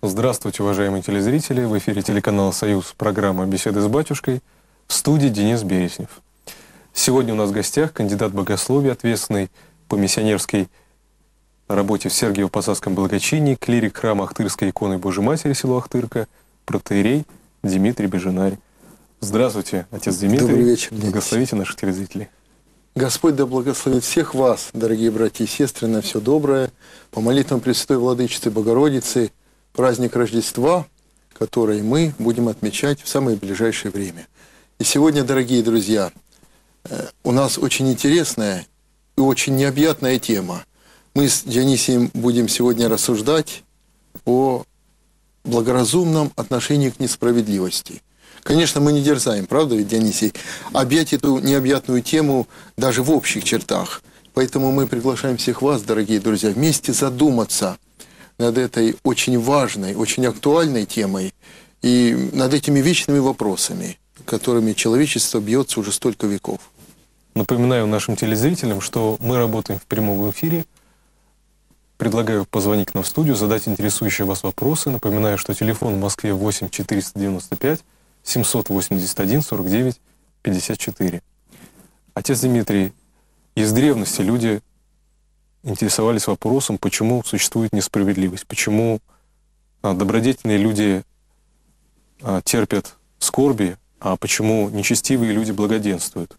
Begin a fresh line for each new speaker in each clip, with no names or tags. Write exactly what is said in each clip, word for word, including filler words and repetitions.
Здравствуйте, уважаемые телезрители. В эфире телеканала «Союз», программа «Беседы с батюшкой». В студии Денис Береснев. Сегодня у нас в гостях кандидат богословия, ответственный по миссионерской работе в Сергиево-Посадском благочинии, клирик храма Ахтырской иконы Божьей Матери, село Ахтырка, протоиерей Дмитрий Беженарь. Здравствуйте, отец Дмитрий.
Добрый вечер, Денис.
Благословите наших телезрителей.
Господь да благословит всех вас, дорогие братья и сестры, на все доброе. По молитвам Пресвятой Владычицы Богородицы, праздник Рождества, который мы будем отмечать в самое ближайшее время. И сегодня, дорогие друзья, у нас очень интересная и очень необъятная тема. Мы с Дионисием будем сегодня рассуждать о благоразумном отношении к несправедливости. Конечно, мы не дерзаем, правда ведь, Дионисий, объять эту необъятную тему даже в общих чертах. Поэтому мы приглашаем всех вас, дорогие друзья, вместе задуматься над этой очень важной, очень актуальной темой и над этими вечными вопросами, которыми человечество бьется уже столько веков.
Напоминаю нашим телезрителям, что мы работаем в прямом эфире. Предлагаю позвонить к нам в студию, задать интересующие вас вопросы. Напоминаю, что телефон в Москве восемь четыреста девяносто пять семьсот восемьдесят один сорок девять пятьдесят четыре. Отец Дмитрий, из древности люди интересовались вопросом, почему существует несправедливость, почему а, добродетельные люди а, терпят скорби, а почему нечестивые люди благоденствуют.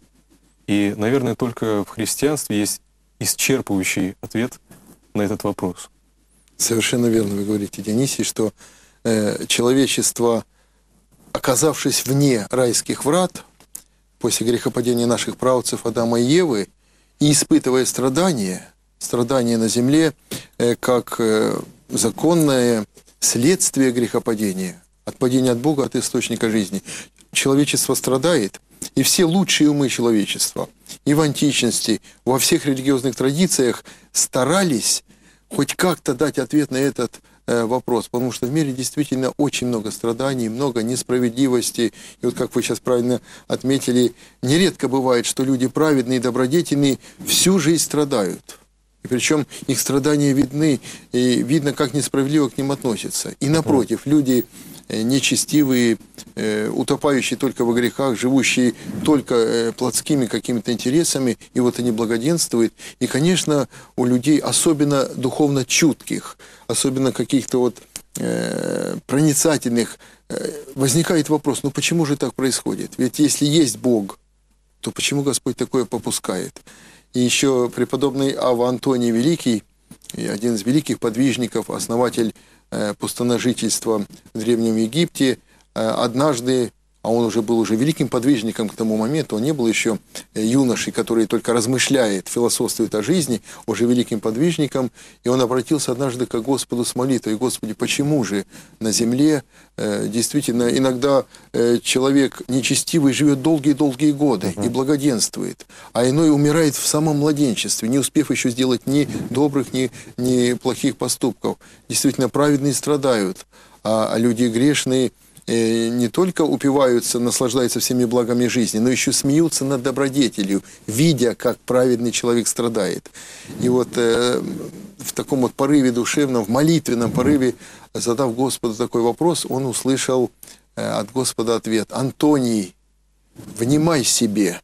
И, наверное, только в христианстве есть исчерпывающий ответ на этот вопрос.
Совершенно верно вы говорите, Дионисий, что э, человечество, оказавшись вне райских врат, после грехопадения наших праотцев Адама и Евы, и испытывая страдания, страдания на земле, э, как э, законное следствие грехопадения, отпадения от Бога, от источника жизни, человечество страдает, и все лучшие умы человечества, и в античности, во всех религиозных традициях старались хоть как-то дать ответ на этот э, вопрос, потому что в мире действительно очень много страданий, много несправедливости. И вот, как вы сейчас правильно отметили, нередко бывает, что люди праведные, добродетельные всю жизнь страдают. И причем их страдания видны, и видно, как несправедливо к ним относятся. И напротив, люди нечестивые, э, утопающие только во грехах, живущие только э, плотскими какими-то интересами, и вот они благоденствуют. И, конечно, у людей, особенно духовно чутких, особенно каких-то вот э, проницательных, э, возникает вопрос, ну почему же так происходит? Ведь если есть Бог, то почему Господь такое попускает? И еще преподобный Авва Антоний Великий, один из великих подвижников, основатель пустоножительства в Древнем Египте, однажды, а он уже был уже великим подвижником к тому моменту, он не был еще юношей, который только размышляет, философствует о жизни, уже великим подвижником, и он обратился однажды к Господу с молитвой: «Господи, почему же на земле действительно иногда человек нечестивый живет долгие-долгие годы и благоденствует, а иной умирает в самом младенчестве, не успев еще сделать ни добрых, ни, ни плохих поступков. Действительно, праведные страдают, а люди грешные не только упиваются, наслаждаются всеми благами жизни, но еще смеются над добродетелью, видя, как праведный человек страдает». И вот э, в таком вот порыве душевном, в молитвенном порыве, задав Господу такой вопрос, он услышал э, от Господа ответ: «Антоний, внимай себе,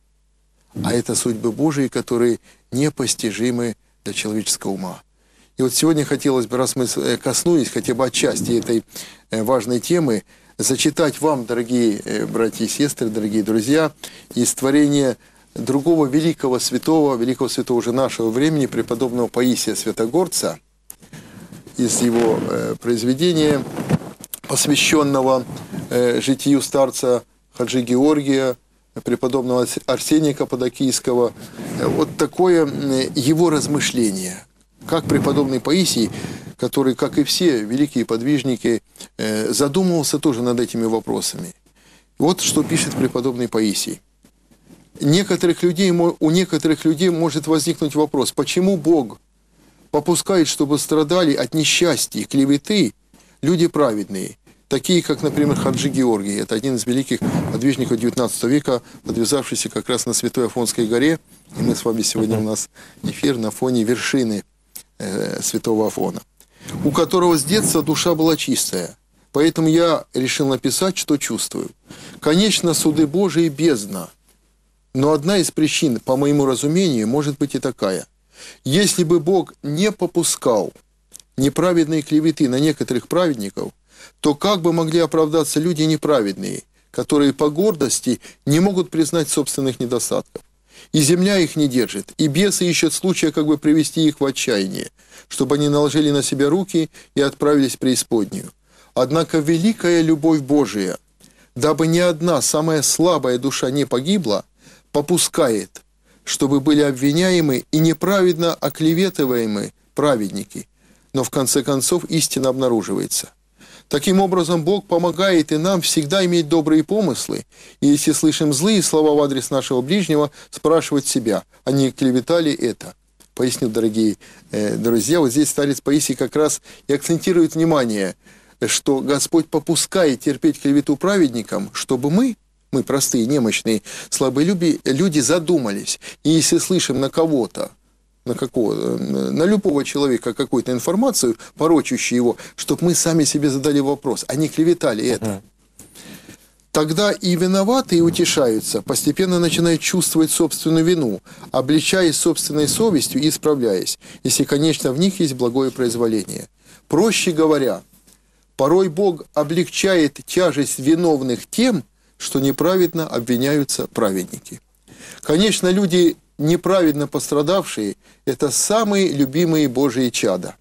а это судьбы Божии, которые непостижимы для человеческого ума». И вот сегодня хотелось бы, раз мы коснулись хотя бы отчасти этой э, важной темы, зачитать вам, дорогие братья и сестры, дорогие друзья, из творения другого великого святого, великого святого уже нашего времени, преподобного Паисия Святогорца, из его э, произведения, посвященного э, житию старца Хаджи Георгия, преподобного Арсения Каппадокийского. Вот такое э, его размышление, как преподобный Паисий, который, как и все великие подвижники, задумывался тоже над этими вопросами. Вот что пишет преподобный Паисий. Некоторых людей, у некоторых людей может возникнуть вопрос, почему Бог попускает, чтобы страдали от несчастья и клеветы люди праведные, такие, как, например, Хаджи Георгий. Это один из великих подвижников девятнадцатого века, подвязавшийся как раз на Святой Афонской горе. И мы с вами сегодня, у нас эфир на фоне вершины э, Святого Афона. у которого с детства душа была чистая. Поэтому я решил написать, что чувствую. Конечно, суды Божии бездна. Но одна из причин, по моему разумению, может быть и такая. Если бы Бог не попускал неправедные клеветы на некоторых праведников, то как бы могли оправдаться люди неправедные, которые по гордости не могут признать собственных недостатков? И земля их не держит, и бесы ищут случая как бы привести их в отчаяние, чтобы они наложили на себя руки и отправились в преисподнюю. Однако великая любовь Божия, дабы ни одна самая слабая душа не погибла, попускает, чтобы были обвиняемы и неправедно оклеветываемы праведники. Но в конце концов истина обнаруживается. Таким образом, Бог помогает и нам всегда иметь добрые помыслы, и если слышим злые слова в адрес нашего ближнего, спрашивать себя, а не клеветали это. Поясню, дорогие э, друзья, вот здесь старец Паисий как раз и акцентирует внимание, что Господь попускает терпеть клевету праведникам, чтобы мы, мы простые, немощные, слабые люди, люди задумались. И если слышим на кого-то, на какого, на любого человека какую-то информацию, порочащую его, чтобы мы сами себе задали вопрос, а не клеветали это. Тогда и виноватые утешаются, постепенно начинают чувствовать собственную вину, обличаясь собственной совестью и исправляясь, если, конечно, в них есть благое произволение. Проще говоря, порой Бог облегчает тяжесть виновных тем, что неправедно обвиняются праведники. Конечно, люди, неправедно пострадавшие, это самые любимые Божьи чада.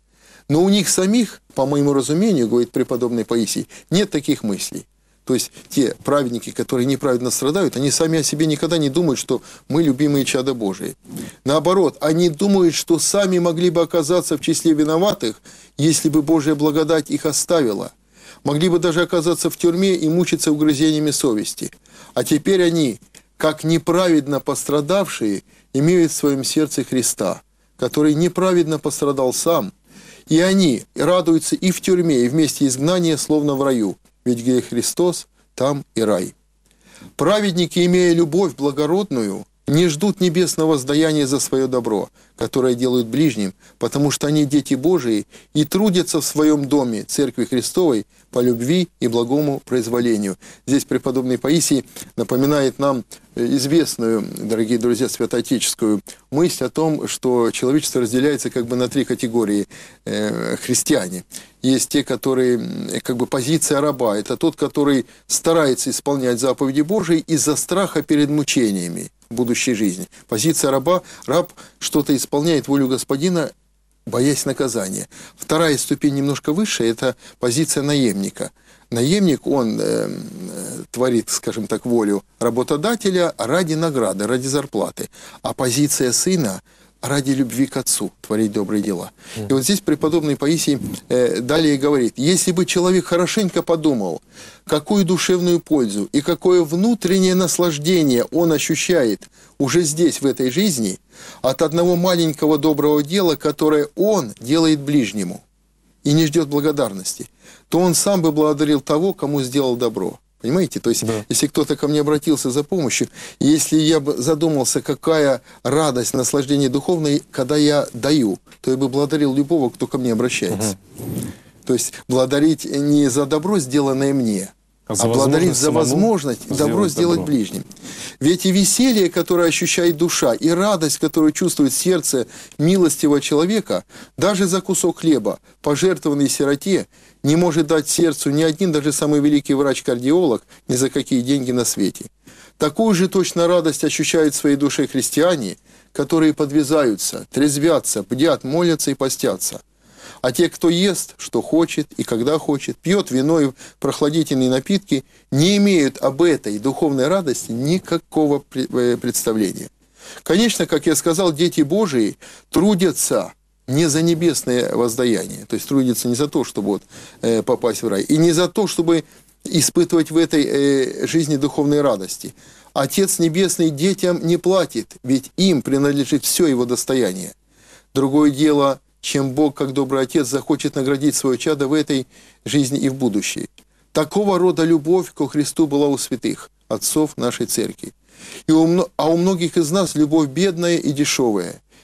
Но у них самих, по моему разумению, говорит преподобный Паисий, нет таких мыслей. То есть те праведники, которые неправедно страдают, они сами о себе никогда не думают, что мы любимые чада Божии. Наоборот, они думают, что сами могли бы оказаться в числе виноватых, если бы Божья благодать их оставила. Могли бы даже оказаться в тюрьме и мучиться угрызениями совести. А теперь они, как неправедно пострадавшие, имеют в своем сердце Христа, который неправедно пострадал сам. И они радуются и в тюрьме, и в месте изгнания, словно в раю. Ведь где Христос, там и рай. Праведники, имея любовь благородную, не ждут небесного воздаяния за свое добро, которое делают ближним, потому что они дети Божии и трудятся в своем доме, Церкви Христовой, по любви и благому произволению. Здесь преподобный Паисий напоминает нам известную, дорогие друзья, святоотеческую мысль о том, что человечество разделяется как бы на три категории э, христиане. Есть те, которые, как бы позиция раба, это тот, который старается исполнять заповеди Божии из-за страха перед мучениями будущей жизни. Позиция раба, раб что-то исполняет волю Господина, боясь наказания. Вторая ступень немножко выше, это позиция наемника. Наемник, он э, творит, скажем так, волю работодателя ради награды, ради зарплаты. А позиция сына ради любви к Отцу, творить добрые дела. И вот здесь преподобный Паисий э, далее говорит, если бы человек хорошенько подумал, какую душевную пользу и какое внутреннее наслаждение он ощущает уже здесь, в этой жизни, от одного маленького доброго дела, которое он делает ближнему, и не ждет благодарности, то он сам бы благодарил того, кому сделал добро. Понимаете? То есть, да. Если кто-то ко мне обратился за помощью, если я бы задумался, какая радость, наслаждение духовное, когда я даю, то я бы благодарил любого, кто ко мне обращается. Угу. То есть, благодарить не за добро, сделанное мне, а, а благодарить за возможность добро сделать добро. Ближним. Ведь и веселье, которое ощущает душа, и радость, которую чувствует сердце милостивого человека, даже за кусок хлеба, пожертвованный сироте, не может дать сердцу ни один, даже самый великий врач-кардиолог, ни за какие деньги на свете. Такую же точно радость ощущают в своей душе христиане, которые подвязаются, трезвятся, бдят, молятся и постятся. А те, кто ест, что хочет и когда хочет, пьет вино и прохладительные напитки, не имеют об этой духовной радости никакого представления. Конечно, как я сказал, дети Божии трудятся не за небесное воздаяние, то есть трудятся не за то, чтобы вот, э, попасть в рай, и не за то, чтобы испытывать в этой э, жизни духовной радости. Отец Небесный детям не платит, ведь им принадлежит все его достояние. Другое дело, чем Бог, как добрый Отец, захочет наградить свое чадо в этой жизни и в будущей. Такого рода любовь ко Христу была у святых, отцов нашей церкви. И у, а у многих из нас любовь бедная и дешевая.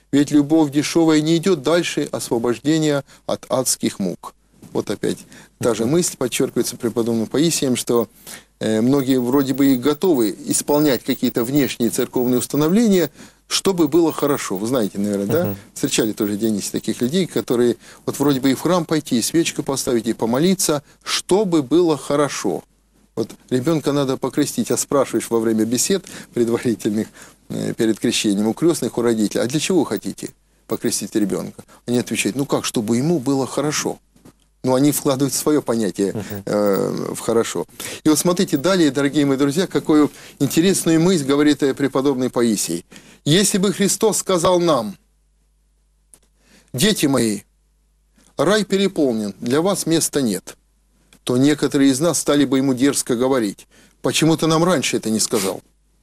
Ведь любовь дешевая не идет дальше освобождения от адских мук. Вот опять та же мысль подчеркивается преподобным Паисием, что э, многие вроде бы и готовы исполнять какие-то внешние церковные установления, чтобы было хорошо. Вы знаете, наверное, да? Uh-huh. Встречали тоже, Дионисий, таких людей, которые вот вроде бы и в храм пойти, и свечку поставить, и помолиться, чтобы было хорошо. Вот ребенка надо покрестить, а спрашиваешь во время бесед предварительных э, перед крещением у крестных, у родителей, а для чего хотите покрестить ребенка? Они отвечают, ну как, чтобы ему было хорошо. Ну, они вкладывают свое понятие э, в хорошо. И вот смотрите далее, дорогие мои друзья, какую интересную мысль говорит преподобный Паисий. Если бы Христос сказал нам, дети мои, рай переполнен, для вас места нет, то некоторые из нас стали бы ему дерзко говорить, почему ты нам раньше это не сказал?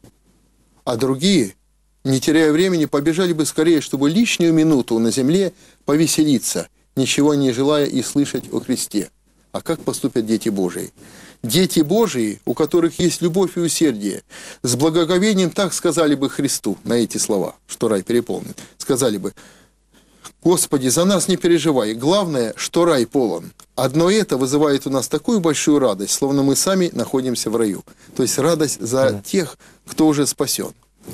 А другие, не теряя времени, побежали бы скорее, чтобы лишнюю минуту на земле повеселиться, ничего не желая и слышать о Христе. А как поступят дети Божии? Дети Божии, у которых есть любовь и усердие, с благоговением так сказали бы Христу на эти слова, что рай переполнен. Сказали бы, Господи, за нас не переживай, главное, что рай полон. Одно это вызывает у нас такую большую радость, словно мы сами находимся в раю. То есть радость за тех, кто уже спасен.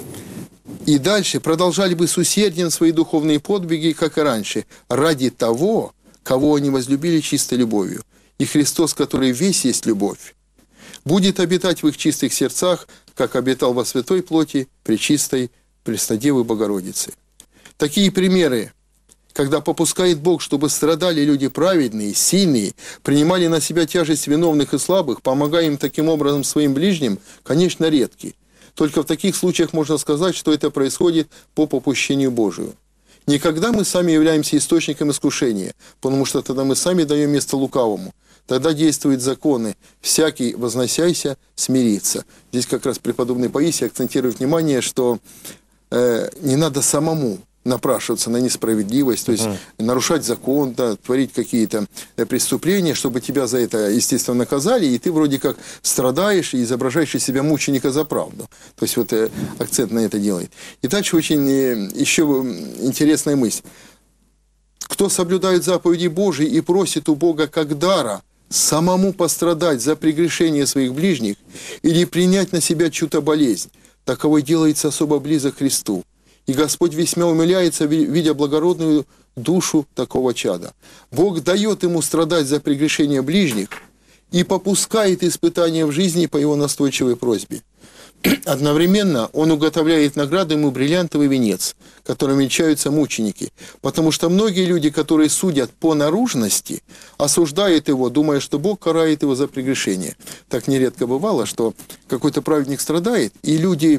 И дальше продолжали бы с усердием свои духовные подвиги, как и раньше, ради того, кого они возлюбили чистой любовью. И Христос, который весь есть любовь, будет обитать в их чистых сердцах, как обитал во святой плоти пречистой Преснодевы Богородицы. Такие примеры, когда попускает Бог, чтобы страдали люди праведные, сильные, принимали на себя тяжесть виновных и слабых, помогая им таким образом своим ближним, конечно, редки. Только в таких случаях можно сказать, что это происходит по попущению Божию. Никогда мы сами являемся источником искушения, потому что тогда мы сами даем место лукавому. Тогда действуют законы «всякий возносяйся, смириться». Здесь как раз преподобный Паисий акцентирует внимание, что э, не надо самому напрашиваться на несправедливость, то есть uh-huh. нарушать закон, да, творить какие-то преступления, чтобы тебя за это, естественно, наказали, и ты вроде как страдаешь и изображаешь из себя мученика за правду. То есть вот э, акцент на это делает. И дальше очень э, еще интересная мысль. Кто соблюдает заповеди Божии и просит у Бога как дара самому пострадать за прегрешение своих ближних или принять на себя чью-то болезнь, таковой делается особо близок к Христу. И Господь весьма умиляется, видя благородную душу такого чада. Бог дает ему страдать за прегрешение ближних и попускает испытания в жизни по его настойчивой просьбе. Одновременно он уготовляет награду ему бриллиантовый венец, которым венчаются мученики. Потому что многие люди, которые судят по наружности, осуждают его, думая, что Бог карает его за прегрешение. Так нередко бывало, что какой-то праведник страдает, и люди,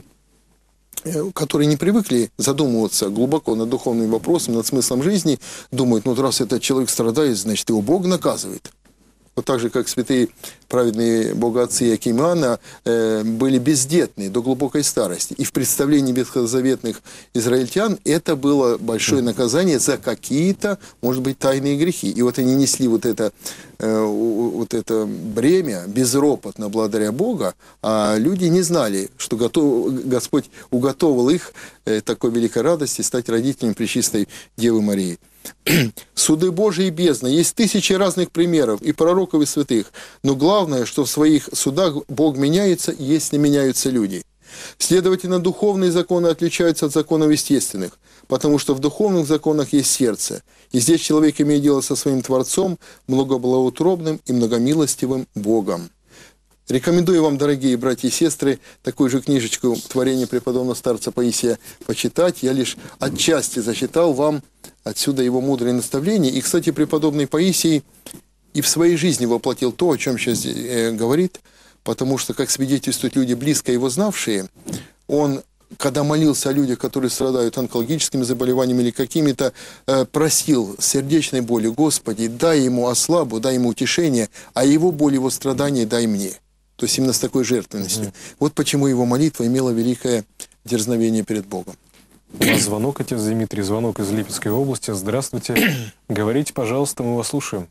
которые не привыкли задумываться глубоко над духовным вопросом, над смыслом жизни, думают, ну раз этот человек страдает, значит его Бог наказывает. Вот так же, как святые праведные богоотцы Иаким и Иоанна э, были бездетны до глубокой старости. И в представлении ветхозаветных израильтян это было большое наказание за какие-то, может быть, тайные грехи. И вот они несли вот это, э, вот это бремя безропотно благодаря Бога, а люди не знали, что готов, Господь уготовил их э, такой великой радости стать родителями Пречистой Девы Марии. Суды Божии и бездна. Есть тысячи разных примеров, и пророков, и святых. Но главное, что в своих судах Бог меняется, если меняются люди. Следовательно, духовные законы отличаются от законов естественных, потому что в духовных законах есть сердце. И здесь человек имеет дело со своим Творцом, многоблагоутробным и многомилостивым Богом. Рекомендую вам, дорогие братья и сестры, такую же книжечку творения преподобного старца Паисия почитать. Я лишь отчасти зачитал вам отсюда его мудрые наставления. И, кстати, преподобный Паисий и в своей жизни воплотил то, о чем сейчас э, говорит, потому что, как свидетельствуют люди, близко его знавшие, он, когда молился о людях, которые страдают онкологическими заболеваниями или какими-то, э, просил сердечной боли: Господи, дай ему ослабу, дай ему утешение, а его боль, его страдания дай мне. То есть именно с такой жертвенностью. Mm-hmm. Вот почему его молитва имела великое дерзновение перед Богом.
У нас звонок, отец Дмитрий, звонок из Липецкой области. Здравствуйте. Говорите, пожалуйста, мы вас слушаем.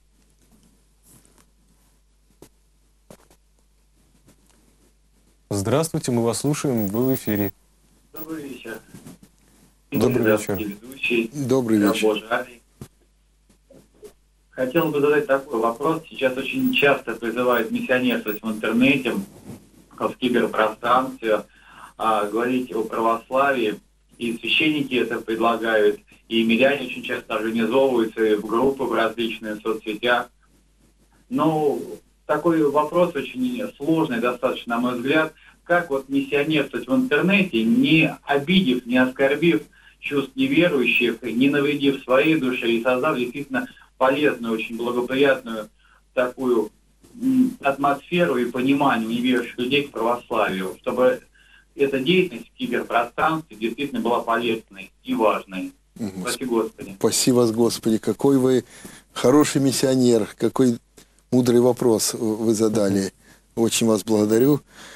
Здравствуйте, мы вас слушаем, вы в эфире.
Добрый вечер.
Добрый вечер.
Ведущий. ведущий.
Добрый вечер.
Хотел бы задать такой вопрос. Сейчас очень часто призывают миссионерствовать в интернете, в киберпространстве, а, говорить о православии. И священники это предлагают, и миряне очень часто организовываются в группы в различных соцсетях. Но такой вопрос очень сложный достаточно, на мой взгляд. Как вот миссионерствовать в интернете, не обидев, не оскорбив чувств неверующих, не навредив своей душе и создав действительно полезную, очень благоприятную такую атмосферу и понимание неверующих людей к православию, чтобы эта деятельность в киберпространстве действительно была полезной и важной. Спасибо, Господи.
Спасибо, Господи. Какой вы хороший миссионер, какой мудрый вопрос вы задали. Очень вас благодарю.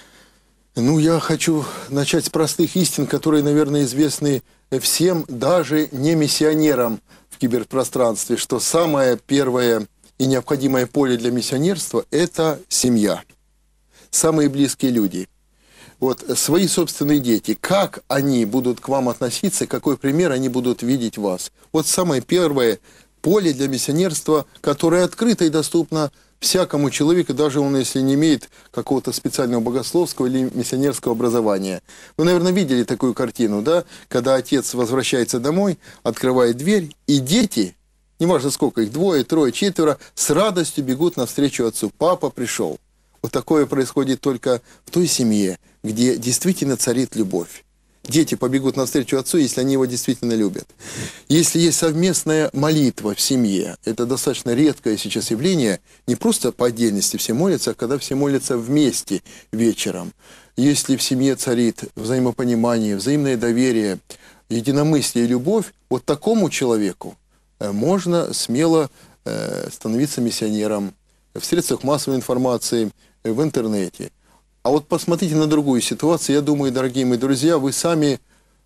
Ну, я хочу начать с простых истин, которые, наверное, известны всем, даже не миссионерам в киберпространстве, что самое первое и необходимое поле для миссионерства – это семья. Самые близкие люди. Вот свои собственные дети, как они будут к вам относиться, какой пример они будут видеть в вас. Вот самое первое поле для миссионерства, которое открыто и доступно всякому человеку, даже он, если не имеет какого-то специального богословского или миссионерского образования. Вы, наверное, видели такую картину, да? Когда отец возвращается домой, открывает дверь, и дети, неважно сколько их, двое, трое, четверо, с радостью бегут навстречу отцу. Папа пришел. Вот такое происходит только в той семье, где действительно царит любовь. Дети побегут навстречу отцу, если они его действительно любят. Если есть совместная молитва в семье, это достаточно редкое сейчас явление, не просто по отдельности все молятся, а когда все молятся вместе вечером. Если в семье царит взаимопонимание, взаимное доверие, единомыслие и любовь, вот такому человеку можно смело становиться миссионером в средствах массовой информации, в интернете. А вот посмотрите на другую ситуацию. Я думаю, дорогие мои друзья, вы сами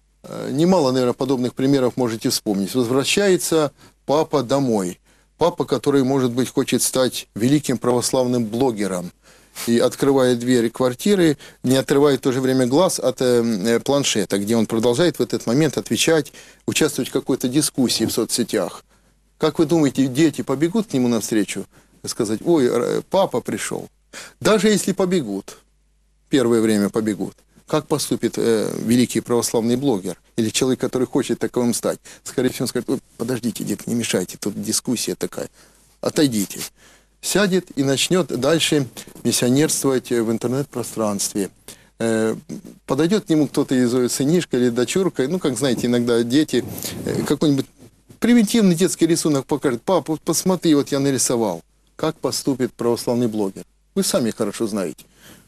немало, наверное, подобных примеров можете вспомнить. Возвращается папа домой. Папа, который, может быть, хочет стать великим православным блогером. И открывает двери квартиры, не отрывает в то же время глаз от э, планшета, где он продолжает в этот момент отвечать, участвовать в какой-то дискуссии в соцсетях. Как вы думаете, дети побегут к нему навстречу? Сказать: ой, папа пришел. Даже если побегут, первое время побегут, как поступит э, великий православный блогер или человек, который хочет таковым стать? Скорее всего, он скажет: ой, подождите, дети, не мешайте, тут дискуссия такая, отойдите. Сядет и начнет дальше миссионерствовать в интернет-пространстве. Э, подойдет к нему кто-то из сынишка или дочурка, ну, как знаете, иногда дети, э, какой-нибудь примитивный детский рисунок покажет: папа, посмотри, вот я нарисовал. Как поступит православный блогер? Вы сами хорошо знаете.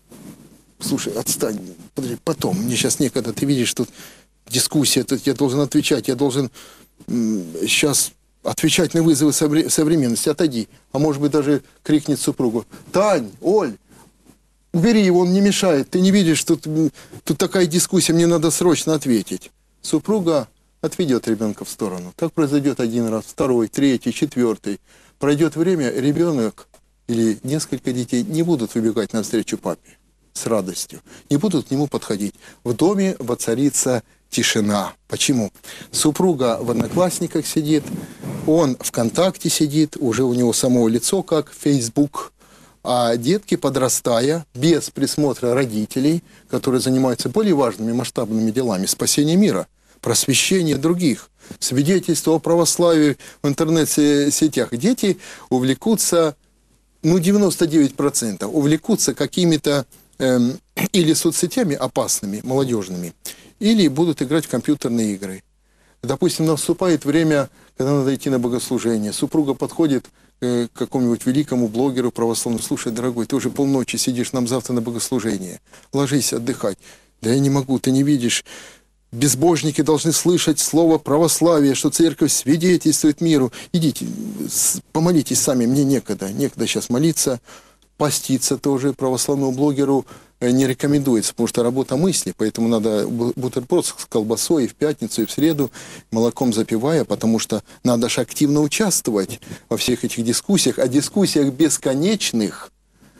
Слушай, отстань, подожди, потом, мне сейчас некогда, ты видишь, тут дискуссия, тут я должен отвечать, я должен м, сейчас отвечать на вызовы совре- современности, отойди. А может быть, даже крикнет супругу: Тань, Оль, убери его, он не мешает, ты не видишь, тут, тут такая дискуссия, мне надо срочно ответить. Супруга отведет ребенка в сторону. Так произойдет один раз, второй, третий, четвертый. Пройдет время, ребенок или несколько детей не будут выбегать навстречу папе с радостью, не будут к нему подходить. В доме воцарится тишина. Почему? Супруга в Одноклассниках сидит, он ВКонтакте сидит, уже у него самого лицо как Facebook, а детки, подрастая, без присмотра родителей, которые занимаются более важными масштабными делами спасения мира, просвещения других, свидетельство о православии в интернет-сетях, дети увлекутся, ну, девяносто девять процентов увлекутся какими-то эм, или соцсетями опасными, молодежными, или будут играть в компьютерные игры. Допустим, наступает время, когда надо идти на богослужение. Супруга подходит э, к какому-нибудь великому блогеру православному: слушай, дорогой, ты уже полночи сидишь, нам завтра на богослужение. Ложись отдыхать. Да я не могу, ты не видишь. Безбожники должны слышать слово православия, что церковь свидетельствует миру. Идите, помолитесь сами, мне некогда. Некогда сейчас молиться. Поститься тоже православному блогеру не рекомендуется, потому что работа мысли, поэтому надо бутерброд с колбасой и в пятницу, и в среду, молоком запивая, потому что надо же активно участвовать во всех этих дискуссиях, о дискуссиях бесконечных.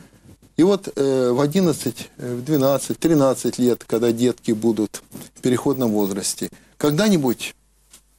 И вот э, в одиннадцать, в двенадцать, тринадцать лет, когда детки будут в переходном возрасте, когда-нибудь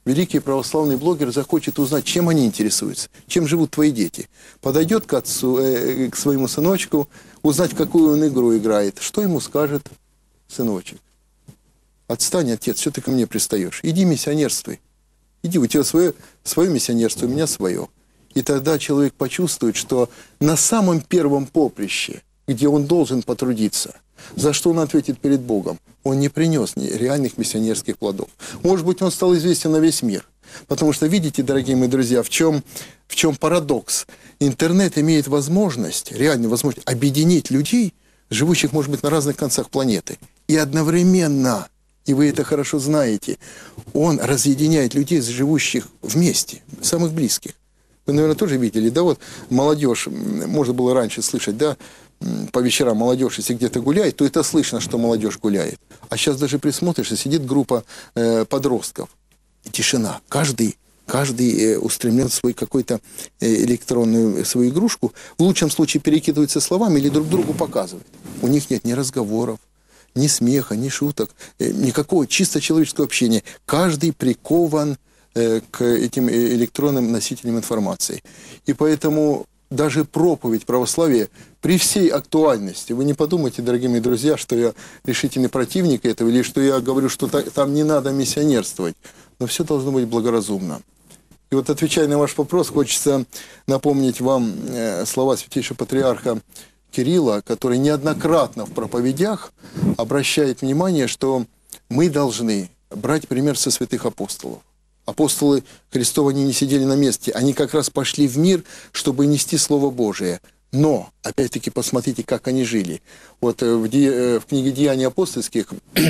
великий православный блогер захочет узнать, чем они интересуются, чем живут твои дети. Подойдет к отцу, э, к своему сыночку, узнать, какую он игру играет. Что ему скажет сыночек? Отстань, отец, что ты ко мне пристаешь? Иди миссионерствуй. Иди, у тебя свое, свое миссионерство, у меня свое. И тогда человек почувствует, что на самом первом поприще, где он должен потрудиться, за что он ответит перед Богом, он не принес реальных миссионерских плодов. Может быть, он стал известен на весь мир. Потому что, видите, дорогие мои друзья, в чем, в чем парадокс? Интернет имеет возможность, реальную возможность объединить людей, живущих, может быть, на разных концах планеты. И одновременно, и вы это хорошо знаете, он разъединяет людей, живущих вместе, самых близких. Вы, наверное, тоже видели, да, вот молодежь, можно было раньше слышать, да, по вечерам молодежь, если где-то гуляет, то это слышно, что молодежь гуляет. А сейчас даже присмотришься, сидит группа э, подростков. И тишина. Каждый, каждый э, устремлен в свой какой-то э, электронную свою игрушку. В лучшем случае перекидываются словами или друг другу показывают. У них нет ни разговоров, ни смеха, ни шуток, э, никакого чисто человеческого общения. Каждый прикован э, к этим электронным носителям информации. И поэтому даже проповедь православия при всей актуальности, вы не подумайте, дорогие мои друзья, что я решительный противник этого, или что я говорю, что там не надо миссионерствовать, но все должно быть благоразумно. И вот, отвечая на ваш вопрос, хочется напомнить вам слова святейшего патриарха Кирилла, который неоднократно в проповедях обращает внимание, что мы должны брать пример со святых апостолов. Апостолы Христовы, они не сидели на месте, они как раз пошли в мир, чтобы нести Слово Божие. Но, опять-таки, посмотрите, как они жили. Вот в, Де... в книге «Деяний апостольских»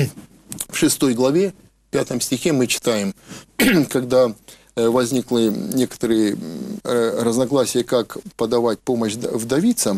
в шестой главе, пятом стихе мы читаем, когда возникли некоторые разногласия, как подавать помощь вдовицам,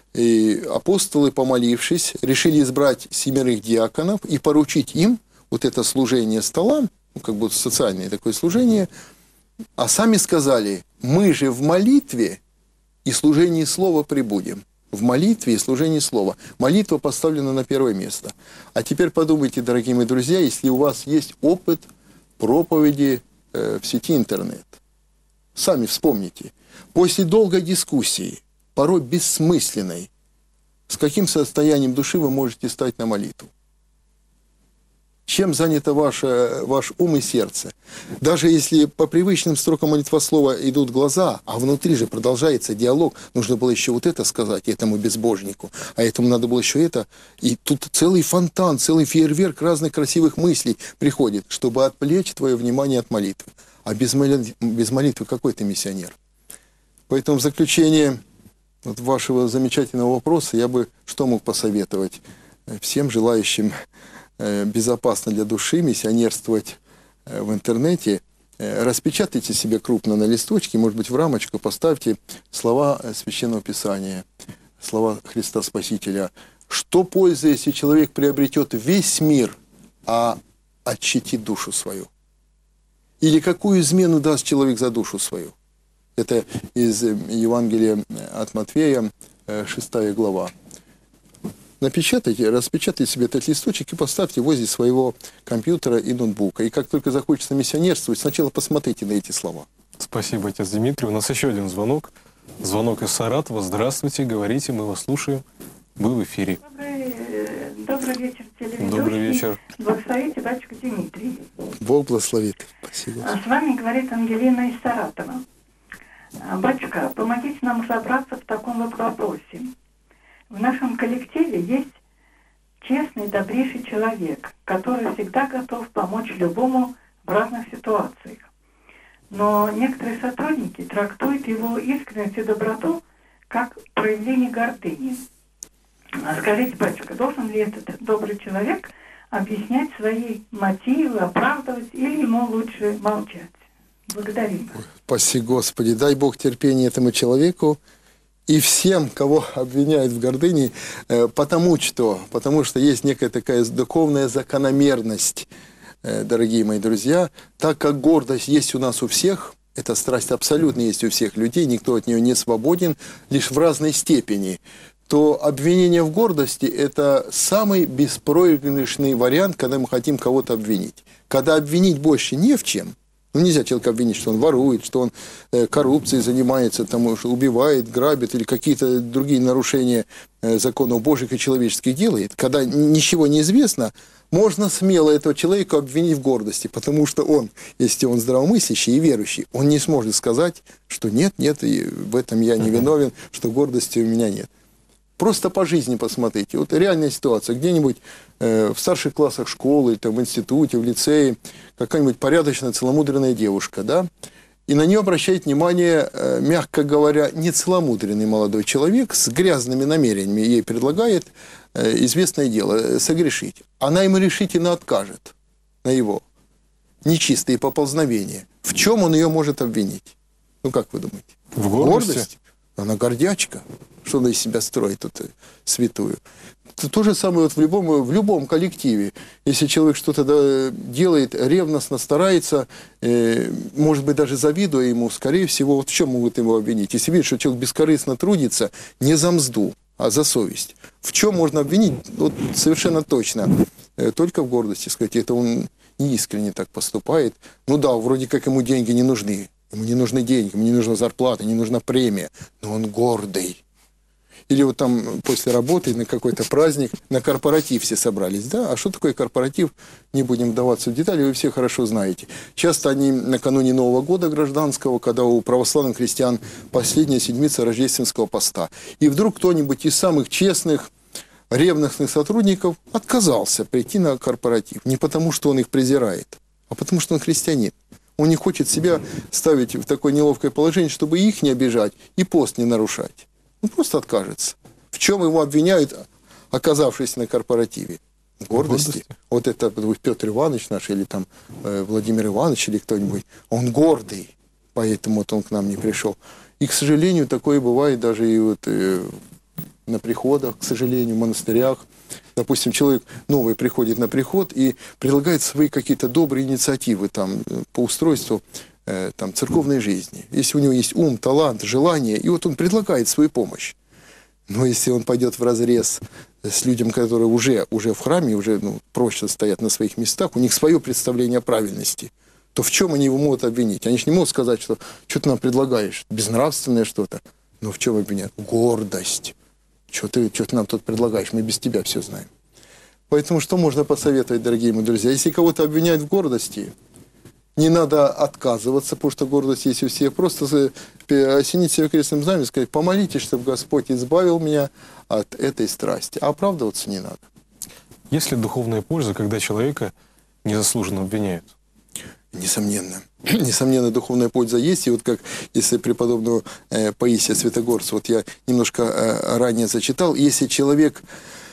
и апостолы, помолившись, решили избрать семерых диаконов и поручить им вот это служение столам, ну, как бы социальное такое служение, а сами сказали: мы же в молитве и служении слова пребудем. В молитве и служении слова. Молитва поставлена на первое место. А теперь подумайте, дорогие мои друзья, если у вас есть опыт проповеди э, в сети интернет. Сами вспомните. После долгой дискуссии, порой бессмысленной, с каким состоянием души вы можете стать на молитву? Чем занято ваше, ваш ум и сердце? Даже если по привычным строкам молитвослова идут глаза, а внутри же продолжается диалог, нужно было еще вот это сказать этому безбожнику, а этому надо было еще это. И тут целый фонтан, целый фейерверк разных красивых мыслей приходит, чтобы отвлечь твое внимание от молитвы. А без молитвы, без молитвы какой ты миссионер? Поэтому в заключение вот вашего замечательного вопроса я бы что мог посоветовать всем желающим безопасно для души миссионерствовать в интернете? Распечатайте себе крупно на листочке, может быть, в рамочку поставьте слова Священного Писания, слова Христа Спасителя. Что пользы, если человек приобретет весь мир, а отщитит душу свою? Или какую измену даст человек за душу свою? Это из Евангелия от Матфея, шестая глава. Напечатайте, распечатайте себе этот листочек и поставьте возле своего компьютера и ноутбука. И как только захочется миссионерствовать, сначала посмотрите на эти слова.
Спасибо, отец Дмитрий. У нас еще один звонок. Звонок из Саратова. Здравствуйте, говорите, мы вас слушаем. Вы в эфире.
Добрый, добрый вечер, телеведущий.
Добрый вечер.
Благословите, батюшка Дмитрий.
Бог благословит. Спасибо.
С вами говорит Ангелина из Саратова. Батюшка, помогите нам разобраться в таком вот вопросе. В нашем коллективе есть честный, добрейший человек, который всегда готов помочь любому в разных ситуациях. Но некоторые сотрудники трактуют его искренность и доброту как проявление гордыни. Скажите, батюшка, должен ли этот добрый человек объяснять свои мотивы, оправдывать, или ему лучше молчать? Благодарим.
Спаси Господи. Дай Бог терпения этому человеку и всем, кого обвиняют в гордыне, потому что, потому что есть некая такая духовная закономерность, дорогие мои друзья. Так как гордость есть у нас у всех, эта страсть абсолютно есть у всех людей, никто от нее не свободен, лишь в разной степени, то обвинение в гордости – это самый беспроигрышный вариант, когда мы хотим кого-то обвинить. Когда обвинить больше не в чем, Ну, нельзя человека обвинить, что он ворует, что он э, коррупцией занимается, там, что убивает, грабит или какие-то другие нарушения э, законов Божьих и человеческих делает. Когда ничего не известно, можно смело этого человека обвинить в гордости, потому что он, если он здравомыслящий и верующий, он не сможет сказать, что нет, нет, и в этом я не виновен, что гордости у меня нет. Просто по жизни посмотрите. Вот реальная ситуация. Где-нибудь э, в старших классах школы, там, в институте, в лицее, какая-нибудь порядочная, целомудренная девушка, да, и на нее обращает внимание, э, мягко говоря, нецеломудренный молодой человек с грязными намерениями. Ей предлагает э, известное дело э, согрешить. Она ему решительно откажет на его нечистые поползновения. В чем он ее может обвинить? Ну, как вы думаете?
В гордости?
Гордость? Она гордячка. Что она из себя строит тут святую? То, то же самое вот в любом, в любом коллективе. Если человек что-то да, делает, ревностно старается, э, может быть, даже завидуя ему, скорее всего, вот в чем могут его обвинить? Если видят, что человек бескорыстно трудится, не за мзду, а за совесть. В чем можно обвинить? Вот совершенно точно. Э, только в гордости, сказать, это он неискренне так поступает. Ну да, вроде как ему деньги не нужны. Ему не нужны деньги, ему не нужна зарплата, не нужна премия. Но он гордый. Или вот там после работы на какой-то праздник, на корпоратив все собрались. Да? А что такое корпоратив? Не будем вдаваться в детали, вы все хорошо знаете. Часто они накануне Нового года гражданского, когда у православных христиан последняя седмица рождественского поста. И вдруг кто-нибудь из самых честных, ревностных сотрудников отказался прийти на корпоратив. Не потому, что он их презирает, а потому, что он христианин. Он не хочет себя ставить в такое неловкое положение, чтобы их не обижать и пост не нарушать. Он просто откажется. В чем его обвиняют, оказавшись на корпоративе? В гордости. гордости. Вот это Петр Иванович наш, или там э, Владимир Иванович, или кто-нибудь. Он гордый, поэтому вот он к нам не пришел. И, к сожалению, такое бывает даже и вот, э, на приходах, к сожалению, в монастырях. Допустим, человек новый приходит на приход и предлагает свои какие-то добрые инициативы там, по устройству э, там, церковной жизни. Если у него есть ум, талант, желание, и вот он предлагает свою помощь. Но если он пойдет вразрез с людьми, которые уже, уже в храме, уже ну, прочно стоят на своих местах, у них свое представление о правильности, то в чем они его могут обвинить? Они же не могут сказать, что что ты нам предлагаешь, безнравственное что-то. Но в чем обвинять? Гордость. Что ты, что ты нам тут предлагаешь? Мы без тебя все знаем. Поэтому что можно посоветовать, дорогие мои друзья? Если кого-то обвиняют в гордости, не надо отказываться, потому что гордость есть у всех. Просто осенить себя крестным знаменем и сказать, помолитесь, чтобы Господь избавил меня от этой страсти. А оправдываться не надо.
Есть ли духовная польза, когда человека незаслуженно обвиняют?
Несомненно. Несомненно, духовная польза есть. И вот как, если преподобного э, Паисия Святогорца, вот я немножко э, ранее зачитал, если человек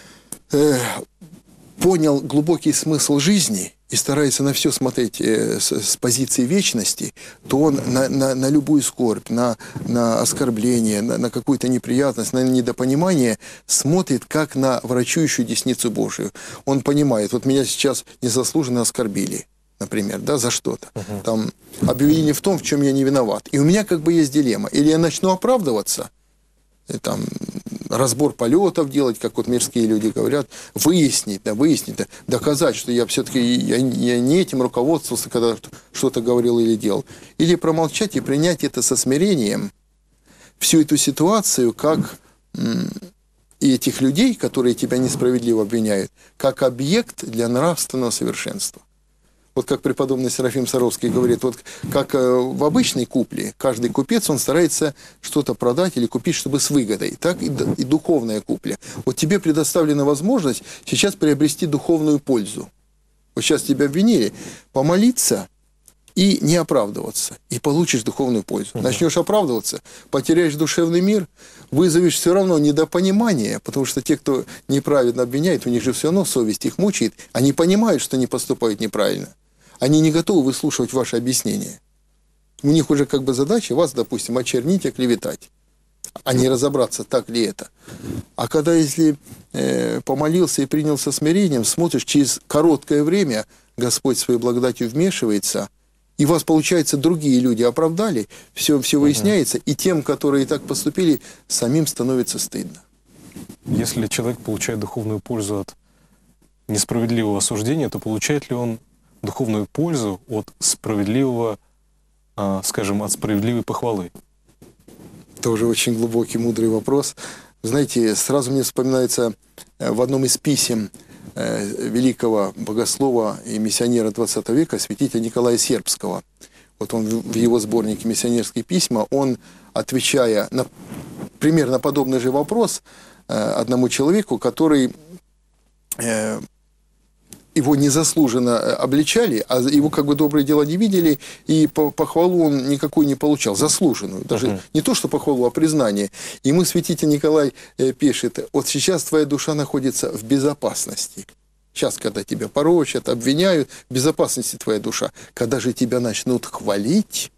э, понял глубокий смысл жизни и старается на все смотреть э, с, с позиции вечности, то он на, на, на любую скорбь, на, на оскорбление, на, на какую-то неприятность, на недопонимание смотрит как на врачующую десницу Божию. Он понимает, вот меня сейчас незаслуженно оскорбили. Например, да, за что-то. Uh-huh. Там обвинение в том, в чем я не виноват. И у меня как бы есть дилемма. Или я начну оправдываться, и, там, разбор полетов делать, как вот мирские люди говорят, выяснить, да, выяснить, да, доказать, что я все-таки я, я не этим руководствовался, когда что-то говорил или делал. Или промолчать и принять это со смирением, всю эту ситуацию, как м- и этих людей, которые тебя несправедливо обвиняют, как объект для нравственного совершенства. Вот как преподобный Серафим Саровский говорит, вот как в обычной купле, каждый купец, он старается что-то продать или купить, чтобы с выгодой. Так и, и духовная купля. Вот тебе предоставлена возможность сейчас приобрести духовную пользу. Вот сейчас тебя обвинили, помолиться и не оправдываться. И получишь духовную пользу. Uh-huh. Начнешь оправдываться, потеряешь душевный мир, вызовешь все равно недопонимание, потому что те, кто неправедно обвиняет, у них же все равно совесть их мучает. Они понимают, что они поступают неправильно. Они не готовы выслушивать ваши объяснения. У них уже как бы задача вас, допустим, очернить, оклеветать, а не разобраться, так ли это. А когда, если э, помолился и принял со смирением, смотришь, через короткое время Господь своей благодатью вмешивается, и вас, получается, другие люди оправдали, все, все выясняется, и тем, которые так поступили, самим становится стыдно.
Если человек получает духовную пользу от несправедливого осуждения, то получает ли он духовную пользу от справедливого а, скажем, от справедливой похвалы?
Тоже очень глубокий, мудрый вопрос. Знаете, сразу мне вспоминается в одном из писем великого богослова и миссионера двадцатого века, святителя Николая Сербского. Вот он в его сборнике «Миссионерские письма», он, отвечая на примерно подобный же вопрос одному человеку, который его незаслуженно обличали, а его как бы добрые дела не видели, и похвалу он никакую не получал, заслуженную. Даже uh-huh. не то, что похвалу, а признание. Ему святитель Николай пишет: вот сейчас твоя душа находится в безопасности. Сейчас, когда тебя порочат, обвиняют, в безопасности твоя душа. Когда же тебя начнут хвалить,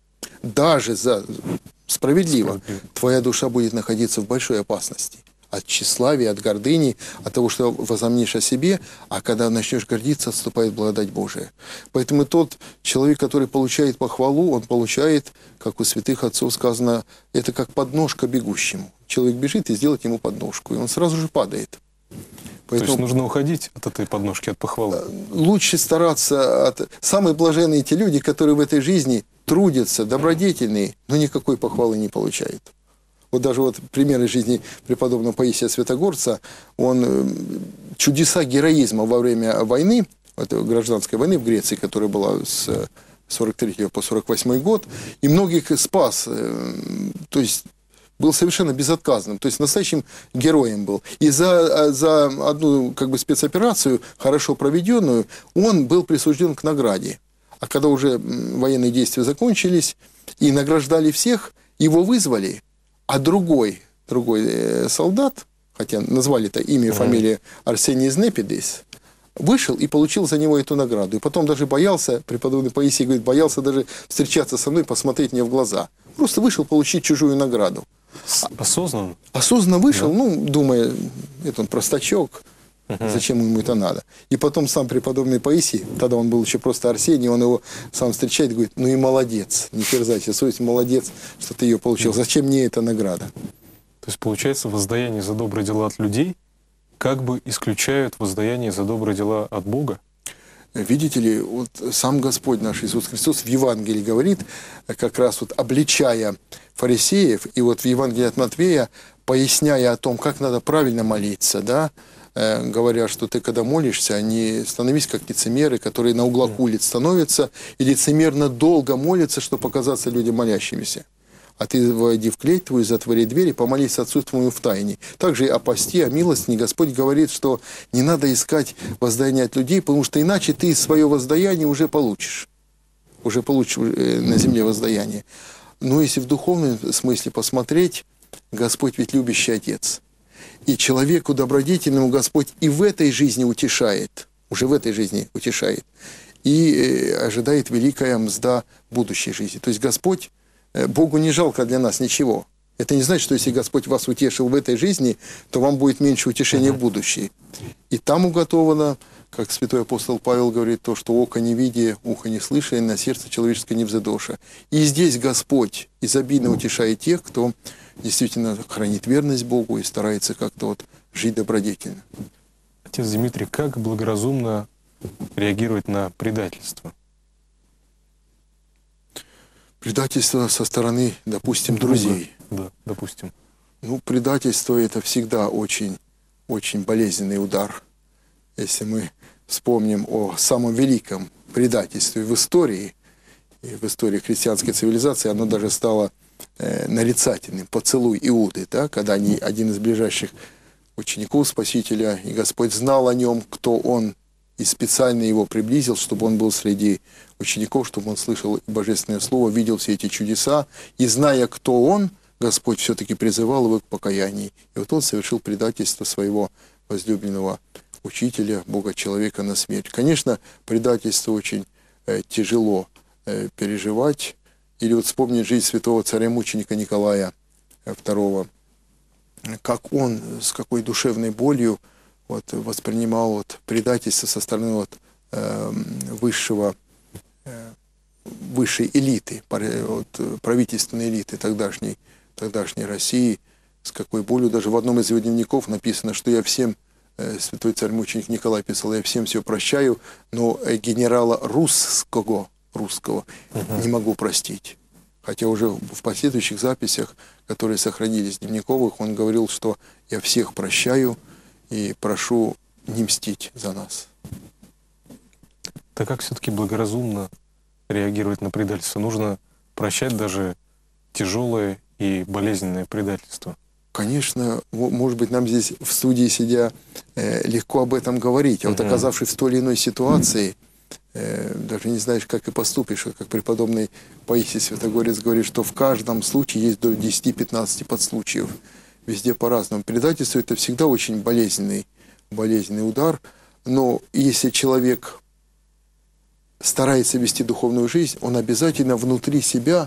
даже за справедливо, твоя душа будет находиться в большой опасности. От тщеславия, от гордыни, от того, что возомнишь о себе, а когда начнешь гордиться, отступает благодать Божия. Поэтому тот человек, который получает похвалу, он получает, как у святых отцов сказано, это как подножка бегущему. Человек бежит и сделает ему подножку, и он сразу же падает.
Поэтому то есть нужно уходить от этой подножки, от похвалы?
Лучше стараться. От... Самые блаженные те люди, которые в этой жизни трудятся, добродетельные, но никакой похвалы не получают. Вот даже вот пример из жизни преподобного Паисия Святогорца, он чудеса героизма во время войны, гражданской войны в Греции, которая была с сорок третьего по сорок восьмой год, и многих спас, то есть был совершенно безотказным, то есть настоящим героем был. И за, за одну как бы спецоперацию, хорошо проведенную, он был присужден к награде. А когда уже военные действия закончились и награждали всех, его вызвали, а другой, другой солдат, хотя назвали это имя и фамилия Арсений Знепидис, вышел и получил за него эту награду. И потом даже боялся, преподобный Паисий говорит, боялся даже встречаться со мной, посмотреть мне в глаза. Просто вышел получить чужую награду.
Осознанно?
Осознанно вышел, да. ну, думая, это он простачок, uh-huh. зачем ему это надо. И потом сам преподобный Паисий, тогда он был еще просто Арсений, он его сам встречает и говорит, ну и молодец, не терзайся, совесть, молодец, что ты ее получил, зачем мне эта награда?
То есть, получается, воздаяние за добрые дела от людей как бы исключают воздаяние за добрые дела от Бога?
Видите ли, вот сам Господь наш Иисус Христос в Евангелии говорит, как раз вот обличая фарисеев, и вот в Евангелии от Матвея, поясняя о том, как надо правильно молиться, да, э, говоря, что ты, когда молишься, не становись как лицемеры, которые на углах улиц становятся, и лицемерно долго молятся, чтобы показаться людям молящимися. А ты войди в клеть твою, затвори двери, помолись Отцу твоему в тайне. Также и о посте, о милостыне Господь говорит, что не надо искать воздаяние от людей, потому что иначе ты свое воздаяние уже получишь. Уже получишь на земле воздаяние. Но если в духовном смысле посмотреть, Господь ведь любящий Отец. И человеку добродетельному Господь и в этой жизни утешает, уже в этой жизни утешает, и ожидает великая мзда будущей жизни. То есть Господь, Богу не жалко для нас ничего. Это не значит, что если Господь вас утешил в этой жизни, то вам будет меньше утешения в будущей. И там уготовано, как святой апостол Павел говорит, то, что око не видя, ухо не слыша, и на сердце человеческое не взадоша. И здесь Господь изобильно утешает тех, кто действительно хранит верность Богу и старается как-то вот жить добродетельно.
Отец Дмитрий, как благоразумно реагировать на предательство?
Предательство со стороны, допустим, друзей.
Да, допустим.
Ну, предательство – это всегда очень, очень болезненный удар. Если мы вспомним о самом великом предательстве в истории, и в истории христианской цивилизации, оно даже стало э, нарицательным. Поцелуй Иуды, да, когда они, один из ближайших учеников Спасителя, и Господь знал о нем, кто он, и специально его приблизил, чтобы он был среди учеников, чтобы он слышал Божественное Слово, видел все эти чудеса. И зная, кто он, Господь все-таки призывал его к покаянию. И вот он совершил предательство своего возлюбленного учителя, Бога-человека на смерть. Конечно, предательство очень э, тяжело э, переживать. Или вот вспомнить жизнь святого царя-мученика Николая второго, как он с какой душевной болью вот, воспринимал вот, предательство со стороны вот, э, высшего, э, высшей элиты, вот, правительственной элиты тогдашней, тогдашней России, с какой болью. Даже в одном из его дневников написано, что я всем, э, святой царь-мученик Николай писал, я всем все прощаю, но генерала русского русского не могу простить. Хотя уже в последующих записях, которые сохранились дневниковых, он говорил, что я всех прощаю и прошу не мстить за нас.
Так как все-таки благоразумно реагировать на предательство? Нужно прощать даже тяжелое и болезненное предательство.
Конечно, может быть, нам здесь в студии сидя э, легко об этом говорить, а вот оказавшись в той или иной ситуации, э, даже не знаешь, как и поступишь, как преподобный Паисий Святогорец говорит, что в каждом случае есть до десяти-пятнадцати подслучаев, везде по-разному. Предательство — это всегда очень болезненный, болезненный удар, но если человек старается вести духовную жизнь, он обязательно внутри себя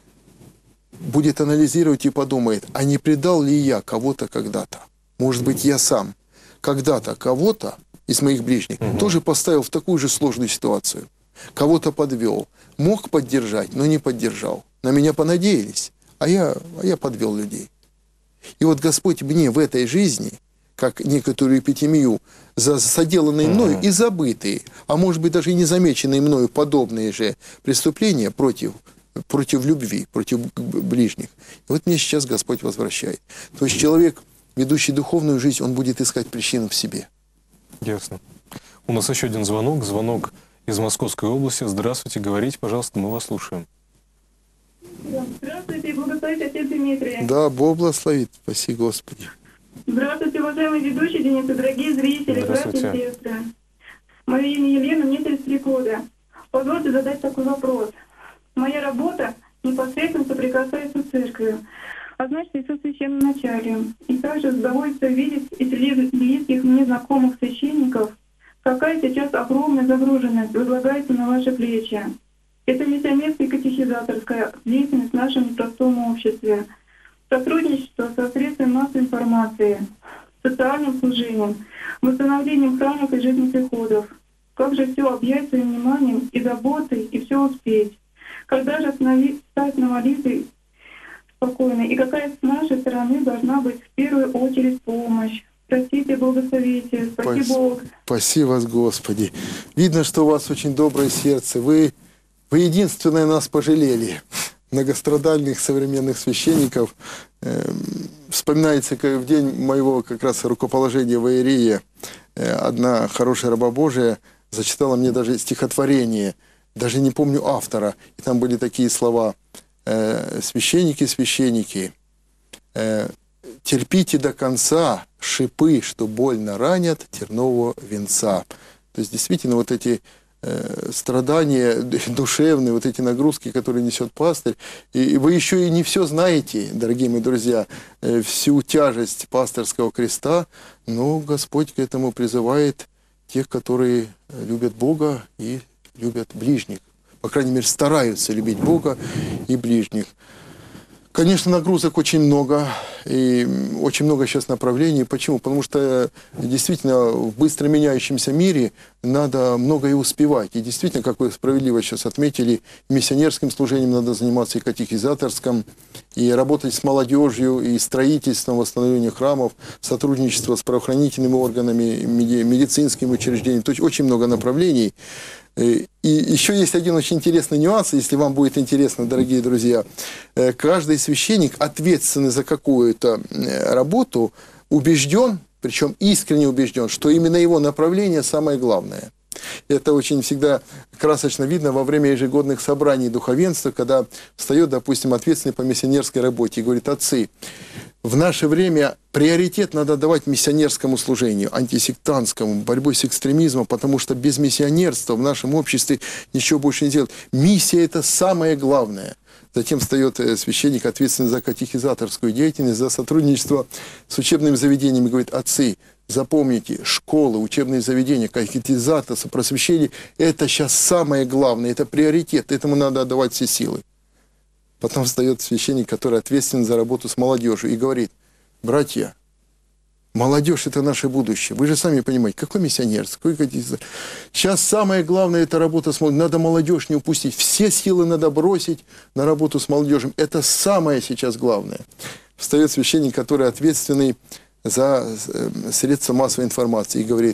будет анализировать и подумает, а не предал ли я кого-то когда-то? Может быть, я сам когда-то кого-то из моих ближних угу. тоже поставил в такую же сложную ситуацию. Кого-то подвел. Мог поддержать, но не поддержал. На меня понадеялись, а я, а я подвел людей. И вот Господь мне в этой жизни, как некоторую эпитемию, за соделанные мною и забытые, а может быть даже и незамеченные мною подобные же преступления против против любви, против ближних. И вот мне сейчас Господь возвращает. То есть человек, ведущий духовную жизнь, он будет искать причину в себе.
Ясно. У нас еще один звонок. Звонок из Московской области. Здравствуйте, говорите, пожалуйста, мы вас слушаем.
Здравствуйте, благословите отец Дмитрий.
Да, Бог благословит. Спаси Господи.
Здравствуйте, уважаемый ведущий Денис, дорогие зрители, братья и сестры. Мое имя Елена, мне тридцать три года. Позвольте задать такой вопрос. Моя работа непосредственно соприкасается с церковью, а значит и со священноначалием. И также с удовольствием видеть и среди близких мне знакомых священников, какая сейчас огромная загруженность возлагается на ваши плечи. Это миссионерская и катехизаторская деятельность в нашем непростом обществе, сотрудничество со средствами массовой информации, социальным служением, восстановлением храмов и жизни приходов. Как же все объять своим вниманием и заботой, и все успеть? Когда же стать на молитве спокойно? И какая с нашей стороны должна быть в первую очередь помощь? Простите, благословите. Спаси
Спас...
Бог.
Спаси вас, Господи. Видно, что у вас очень доброе сердце. Вы, вы единственное нас пожалели. Многострадальных современных священников. Э, вспоминается, как в день моего как раз рукоположения в Иерее, э, одна хорошая раба Божия зачитала мне даже стихотворение. Даже не помню автора. И там были такие слова. Э, «Священники, священники, э, терпите до конца шипы, что больно ранят тернового венца». То есть, действительно, вот эти э, страдания душевные, вот эти нагрузки, которые несет пастырь. И вы еще и не все знаете, дорогие мои друзья, э, всю тяжесть пастырского креста, но Господь к этому призывает тех, которые любят Бога и любят ближних. По крайней мере, стараются любить Бога и ближних. Конечно, нагрузок очень много, и очень много сейчас направлений. Почему? Потому что действительно в быстро меняющемся мире надо многое успевать. И действительно, как вы справедливо сейчас отметили, миссионерским служением надо заниматься, и катехизаторским, и работать с молодежью, и строительством, восстановлением храмов, сотрудничество с правоохранительными органами, медицинскими учреждениями. То есть очень много направлений. И еще есть один очень интересный нюанс, если вам будет интересно, дорогие друзья. Каждый священник, ответственный за какую-то работу, убежден, причем искренне убежден, что именно его направление самое главное. Это очень всегда красочно видно во время ежегодных собраний духовенства, когда встает, допустим, ответственный по миссионерской работе и говорит: отцы, в наше время приоритет надо давать миссионерскому служению, антисектантскому, борьбе с экстремизмом, потому что без миссионерства в нашем обществе ничего больше не делать. Миссия – это самое главное. Затем встает священник, ответственный за катехизаторскую деятельность, за сотрудничество с учебными заведениями, и говорит: отцы, запомните, школы, учебные заведения, катехизаторство, просвещение – это сейчас самое главное, это приоритет, этому надо отдавать все силы. Потом встает священник, который ответственен за работу с молодежью, и говорит: братья, молодежь – это наше будущее. Вы же сами понимаете, какой миссионерский, какой катехизатор. Сейчас самое главное – это работа с молодежью. Надо молодежь не упустить. Все силы надо бросить на работу с молодежью. Это самое сейчас главное. Встает священник, который ответственный за средства массовой информации, и говорит: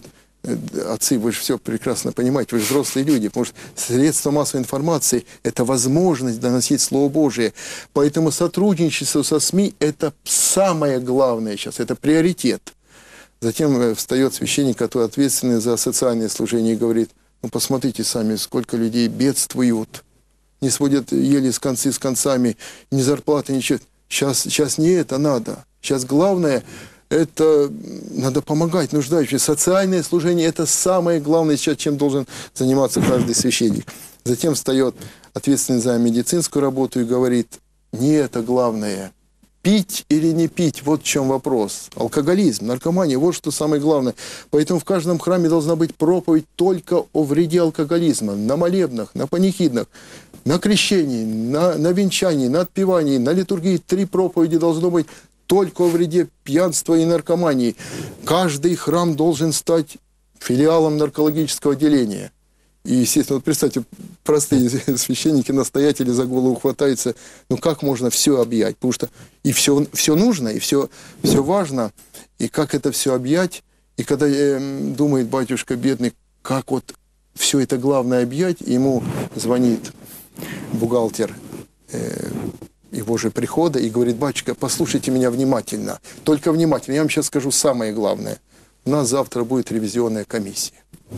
отцы, вы же все прекрасно понимаете, вы же взрослые люди, потому что средства массовой информации – это возможность доносить Слово Божие. Поэтому сотрудничество со СМИ – это самое главное сейчас, это приоритет. Затем встает священник, который ответственный за социальное служение, и говорит: ну, посмотрите сами, сколько людей бедствуют, не сводят еле с концы с концами, ни зарплаты, ничего. Сейчас, сейчас не это надо. Сейчас главное – это надо помогать нуждающимся. Социальное служение – это самое главное сейчас, чем должен заниматься каждый священник. Затем встает ответственный за медицинскую работу и говорит: не это главное. Пить или не пить, вот в чем вопрос. Алкоголизм, наркомания, вот что самое главное. Поэтому в каждом храме должна быть проповедь только о вреде алкоголизма. На молебнах, на панихидных, на крещении, на, на венчании, на отпевании, на литургии. Три проповеди должно быть только о вреде пьянства и наркомании. Каждый храм должен стать филиалом наркологического отделения. И, естественно, вот представьте, простые священники, настоятели за голову хватаются. Ну, как можно все объять? Потому что и все, все нужно, и все, все важно. И как это все объять? И когда э, думает батюшка бедный, как вот все это главное объять, ему звонит бухгалтер э, его же прихода и говорит: батюшка, послушайте меня внимательно. Только внимательно. Я вам сейчас скажу самое главное. У нас завтра будет ревизионная комиссия.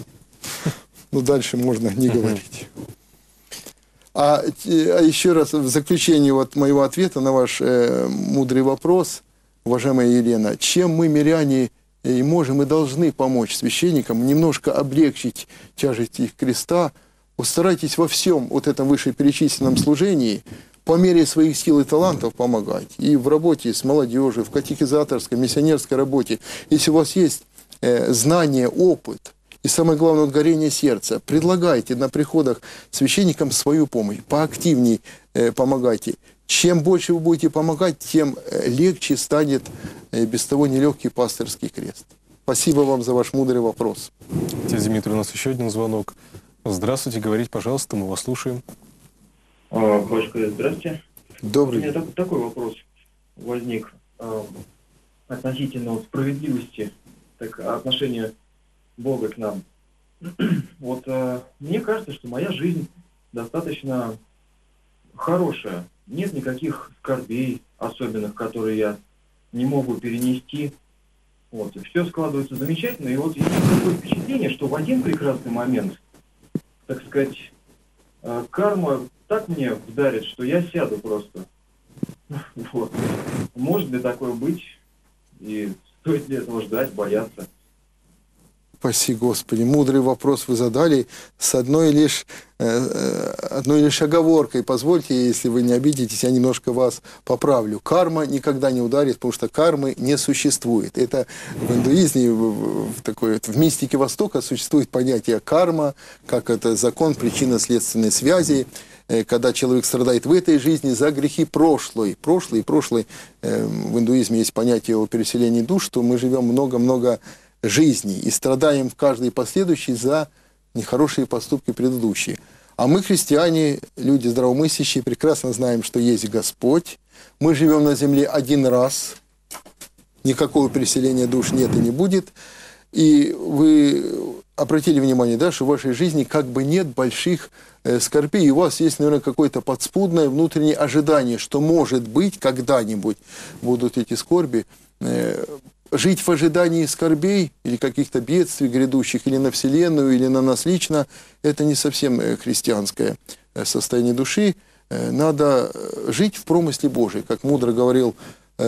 Ну, дальше можно не говорить. А, а еще раз, в заключение вот моего ответа на ваш э, мудрый вопрос, уважаемая Елена, чем мы, миряне, и можем и должны помочь священникам немножко облегчить тяжесть их креста, вот старайтесь во всем вот этом вышеперечисленном служении по мере своих сил и талантов помогать. И в работе с молодежью, в катехизаторской, миссионерской работе. Если у вас есть э, знание, опыт, и самое главное, вот горение сердца, предлагайте на приходах священникам свою помощь, поактивнее э, помогайте. Чем больше вы будете помогать, тем легче станет э, без того нелегкий пастырский крест. Спасибо вам за ваш мудрый вопрос.
Отец Дмитрий, у нас еще один звонок. Здравствуйте, говорите, пожалуйста, мы вас слушаем.
А, батюшка, здравствуйте.
Добрый
У меня
день.
так, такой вопрос возник а, относительно справедливости, так, отношения Бога к нам. Вот а, мне кажется, что моя жизнь достаточно хорошая. Нет никаких скорбей особенных, которые я не могу перенести. Вот, и все складывается замечательно. И вот есть такое впечатление, что в один прекрасный момент, так сказать, а, карма так мне вдарит, что я сяду просто. Вот. Может ли такое быть? И стоит ли этого ждать, бояться?
Спаси Господи. Мудрый вопрос вы задали с одной лишь, э, одной лишь оговоркой. Позвольте, если вы не обидитесь, я немножко вас поправлю. Карма никогда не ударит, потому что кармы не существует. Это в индуизме, в, в, такой, в мистике Востока существует понятие карма, как это закон причинно-следственной связи, э, когда человек страдает в этой жизни за грехи прошлой. Прошлой и прошлой. Э, в индуизме есть понятие о переселении душ, что мы живем много-много жизни и страдаем в каждой последующей за нехорошие поступки предыдущие. А мы, христиане, люди здравомыслящие, прекрасно знаем, что есть Господь. Мы живем на земле один раз. Никакого переселения душ нет и не будет. И вы обратили внимание, да, что в вашей жизни как бы нет больших э, скорбей. И у вас есть, наверное, какое-то подспудное внутреннее ожидание, что, может быть, когда-нибудь будут эти скорби. Э, Жить в ожидании скорбей или каких-то бедствий грядущих или на Вселенную, или на нас лично, это не совсем христианское состояние души. Надо жить в промысле Божьем, как мудро говорил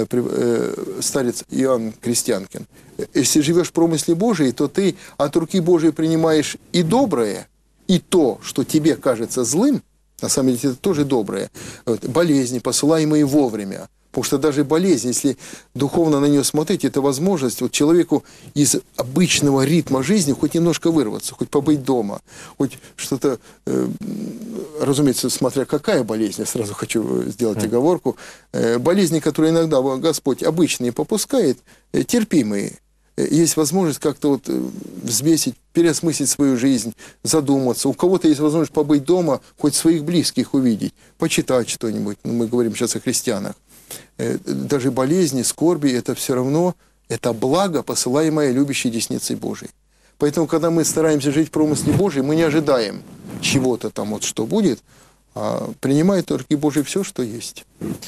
старец Иоанн Крестьянкин. Если живешь в промысле Божьем, то ты от руки Божией принимаешь и доброе, и то, что тебе кажется злым, на самом деле это тоже доброе, болезни, посылаемые вовремя. Потому что даже болезнь, если духовно на нее смотреть, это возможность вот человеку из обычного ритма жизни хоть немножко вырваться, хоть побыть дома, хоть что-то, э, разумеется, смотря какая болезнь, я сразу хочу сделать оговорку, э, болезни, которые иногда Господь обычные попускает, э, терпимые. Есть возможность как-то вот взвесить, переосмыслить свою жизнь, задуматься. У кого-то есть возможность побыть дома, хоть своих близких увидеть, почитать что-нибудь. Ну, мы говорим сейчас о христианах. Даже болезни, скорби, это все равно, это благо, посылаемое любящей десницей Божией. Поэтому, когда мы стараемся жить в промысле Божьем, мы не ожидаем чего-то там, вот что будет, а принимает только Божий все, что есть.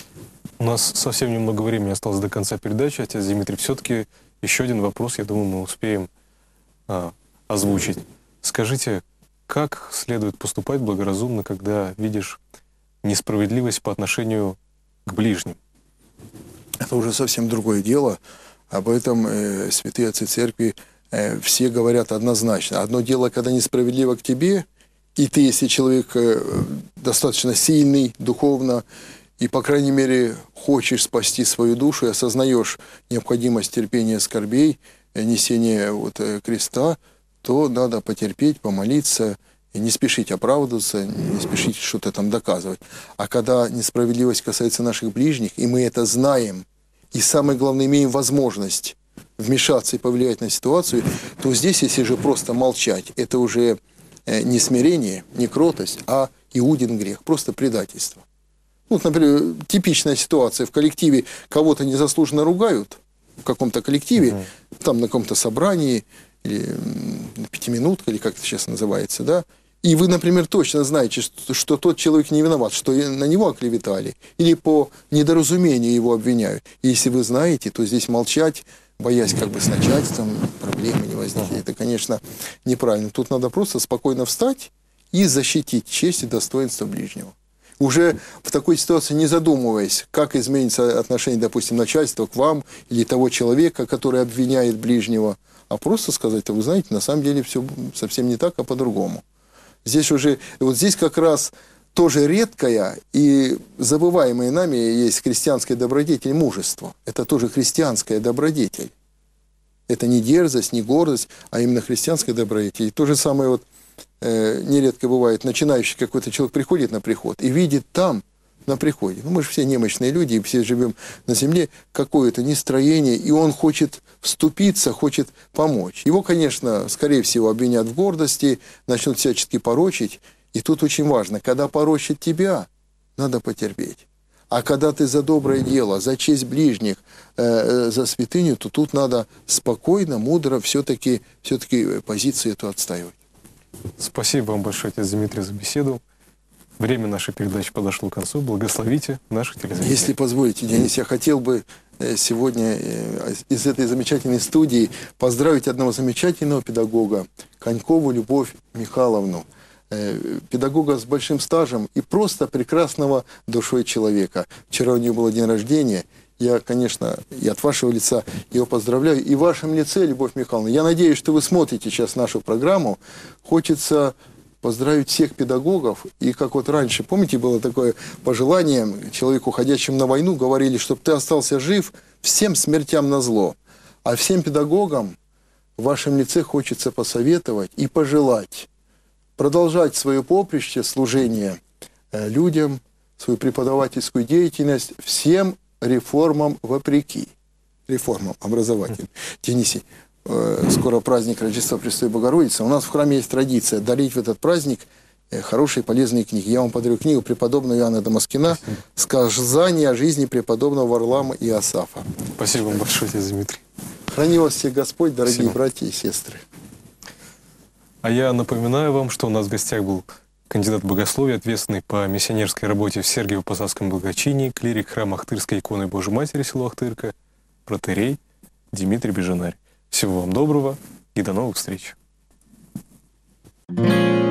У нас совсем немного времени осталось до конца передачи. Отец Дмитрий, все-таки еще один вопрос, я думаю, мы успеем а, озвучить. Скажите, как следует поступать благоразумно, когда видишь несправедливость по отношению к ближним?
Это уже совсем другое дело. Об этом э, святые отцы церкви э, все говорят однозначно. Одно дело, когда несправедливо к тебе, и ты, если человек э, достаточно сильный духовно, и, по крайней мере, хочешь спасти свою душу и осознаешь необходимость терпения скорбей, несения вот, креста, то надо потерпеть, помолиться, и не спешить оправдываться, не спешить что-то там доказывать. А когда несправедливость касается наших ближних, и мы это знаем, и самое главное, имеем возможность вмешаться и повлиять на ситуацию, то здесь, если же просто молчать, это уже не смирение, не кротость, а Иудин грех, просто предательство. Вот, например, типичная ситуация. В коллективе кого-то незаслуженно ругают, в каком-то коллективе, mm-hmm. там на каком-то собрании, или пятиминутка, или как это сейчас называется, да, и вы, например, точно знаете, что, что тот человек не виноват, что на него оклеветали, или по недоразумению его обвиняют. И если вы знаете, то здесь молчать, боясь как бы с начальством, проблемы не возникнет, это, конечно, неправильно. Тут надо просто спокойно встать и защитить честь и достоинство ближнего. Уже в такой ситуации не задумываясь, как изменится отношение, допустим, начальства к вам или того человека, который обвиняет ближнего, а просто сказать, а вы знаете, на самом деле все совсем не так, а по-другому. Здесь уже, вот здесь как раз тоже редкая и забываемая нами есть христианская добродетель мужество. Это тоже христианская добродетель. Это не дерзость, не гордость, а именно христианская добродетель. И то же самое вот э, нередко бывает, начинающий какой-то человек приходит на приход и видит там, на приходе, ну мы же все немощные люди, и все живем на земле, какое-то нестроение, и он хочет вступиться, хочет помочь. Его, конечно, скорее всего, обвинят в гордости, начнут всячески порочить. И тут очень важно, когда порочат тебя, надо потерпеть. А когда ты за доброе дело, за честь ближних, э, за святыню, то тут надо спокойно, мудро все-таки все-таки позицию эту отстаивать.
Спасибо вам большое, отец Дмитрий, за беседу. Время нашей передачи подошло к концу. Благословите наших телезрителей.
Если позволите, Денис, я хотел бы сегодня из этой замечательной студии поздравить одного замечательного педагога, Конькову Любовь Михайловну, педагога с большим стажем и просто прекрасного душой человека. Вчера у нее был день рождения. Я, конечно, и от вашего лица его поздравляю. И в вашем лице, Любовь Михайловна, я надеюсь, что вы смотрите сейчас нашу программу. Хочется поздравить всех педагогов. И как вот раньше, помните, было такое пожелание человеку, уходящему на войну, говорили, чтобы ты остался жив всем смертям назло. А всем педагогам в вашем лице хочется посоветовать и пожелать продолжать свое поприще служения людям, свою преподавательскую деятельность всем реформам вопреки. Реформам образовательным. Денисий, скоро праздник Рождества Пресвятой Богородицы. У нас в храме есть традиция дарить в этот праздник хорошие полезные книги. Я вам подарю книгу преподобного Иоанна Дамаскина «Сказание о жизни преподобного Варлаама и Иосафа».
Спасибо вам большое, отец Дмитрий.
Храни вас всех Господь, дорогие
Спасибо.
братья и сестры.
А я напоминаю вам, что у нас в гостях был кандидат богословия, ответственный по миссионерской работе в Сергиево-Посадском благочинии, клирик храма Ахтырской иконы Божьей Матери, село Ахтырка, протоиерей Дмитрий Беженарь. Всего вам доброго и до новых встреч.
Thank you.